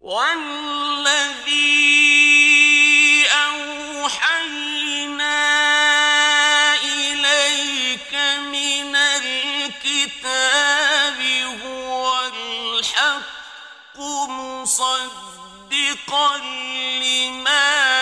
وَالَّذِي أَوْحَيْنَا إِلَيْكَ مِنَ الْكِتَابِ هُوَ الْحَقُّ مُصَدِّقًا لِّمَا